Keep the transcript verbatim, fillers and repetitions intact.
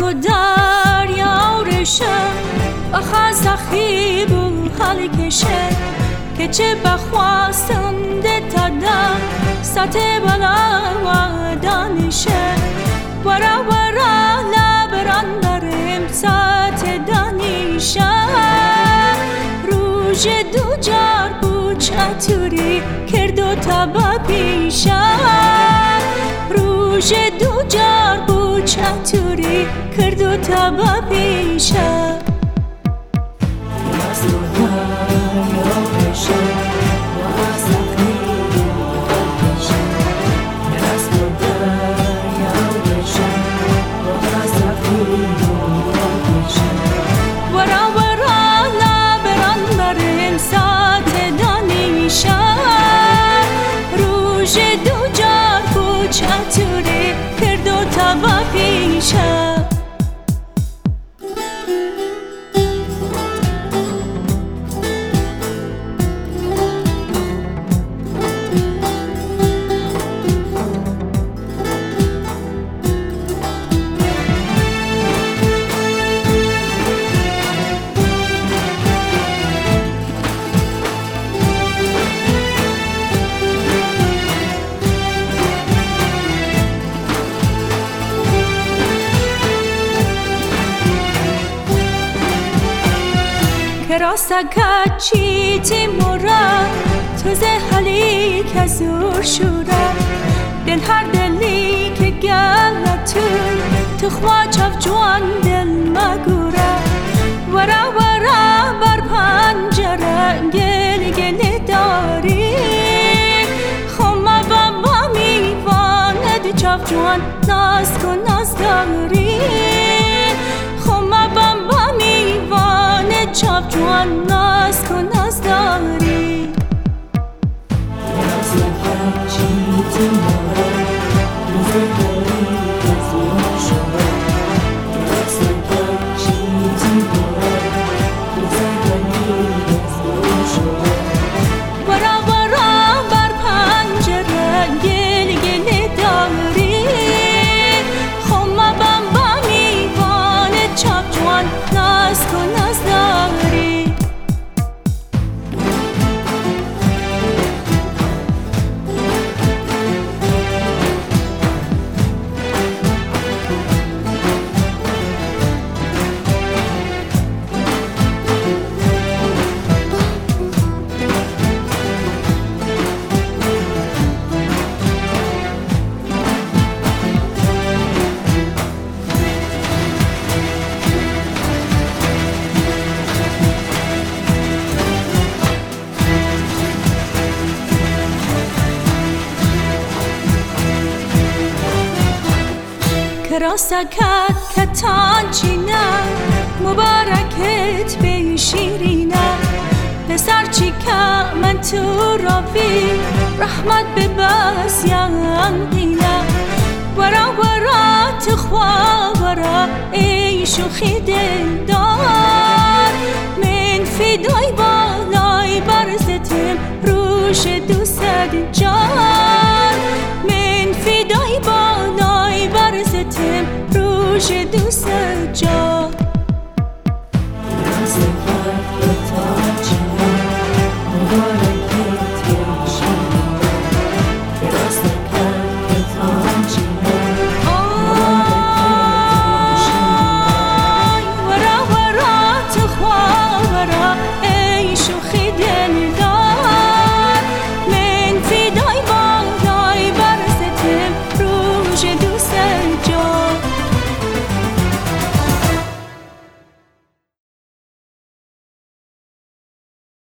و دریا رشه بخواست خیب و حال کشه که چه بخواستم ده تدم سطح بلا و دانشه ورا ورا لبران برم سطح دانشه روژ دو جار بود چطوری کرد و تبا پیشه روژ دو جار بود چطوری کرد و تبا پیشه چطوری کرد و تبا پیشه کراسا کچی تیمورا تو زهلی که زور شورا دل هر دلی که گلتون تخوا چاف جوان دل مگورا ورا ورا بر پنجره گل گل داری خما بابا میواند چاف جوان ناز کن ناز داری خما بابا میواند چاپ جوان ناز کن ناز داری ورا ورا بر پنجره گل گل داری خما بابا میواند چاپ جوان ناز کن ناز داری کراسا کت کتان چینه مبارکت به شیرینه پسر چی که من تو رافی رحمت به بس یانقینه ورا ورا تخوا ورا ای شوخی دلدار من فدای با